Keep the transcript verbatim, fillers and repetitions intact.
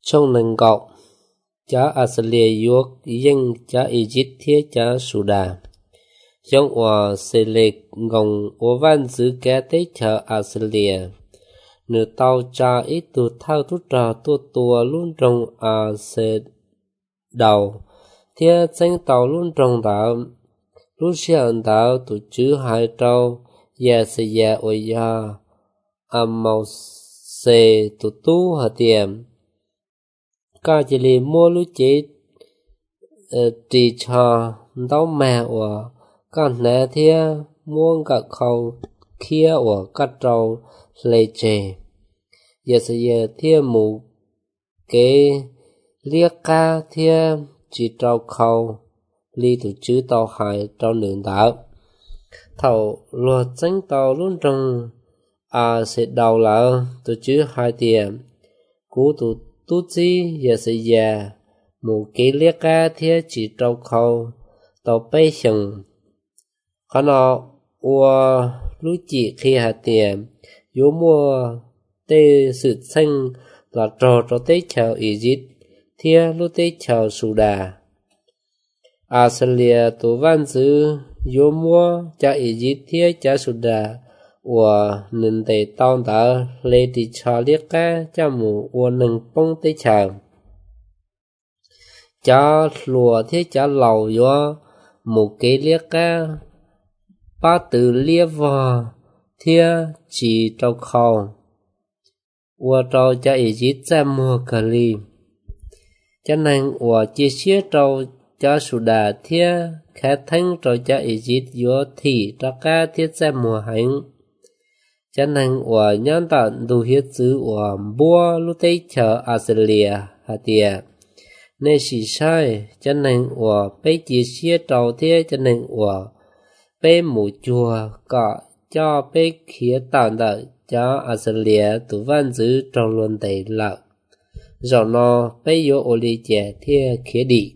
trong nâng gọc cha Australia yuộc dân cha Egypt thiết cha Sudan trong hòa sẽ lệ ngồng ô văn giữ kẻ tế cha Australia nửa tàu cha ít tu thao tu trà tu tua luôn trong à sẽ đầu thiết danh tàu luôn trong đảo lúc xưa đảo tu chữ hai trâu ya sẽ ya ôi ya à màu sẽ tu tu hạt tiệm cả chỉ li mua lúc chế trì cho đau mẹ của con nè thia muôn cả khâu kia của các trâu lê chè giờ sẽ giờ thia mù cái liếc ca thia chỉ trâu khâu li tụ chữ tàu hải trâu nương đảo thầu luật tránh tàu luôn trong à sẽ đầu là tụ chữ hai tiền cú tụ tu chi giờ sẽ già một cái liếc ca thiết chỉ trâu khâu tàu bay sừng có nó ua lúc chỉ khi hạt tiền yếu mua tê sự xanh là trò trò tê chào Egypt thiết lúc tê chào Sudan Australia tổ văn giữ yếu mua cho Egypt thiết cho Sudan ua nên tê tao đã lê đi cho liếc ca cho mù ua nâng bông tê chào cho lùa thiết cho lầu vô một cái liếc ca ba từ liếc vào thiết chỉ trâu khâu ua trâu cho Egypt ra mua cà ly cho nên ua chia sẻ trâu cho Sudan thiết khá thanh trâu cho Egypt vô thì cho ca thiết ra mua hành cho nên ua nhân tận đủ hiết chữ ua bua lúc tây chờ Australia hạt tiền nên chỉ sai cho nên ua bây chia sẻ trâu thiết cho nên ua bây mù chùa có cho bây khía tận đợi cho Australia tụ văn giữ trâu luôn đầy lợi rồi nó bây giờ ô lý trẻ thiết khía đi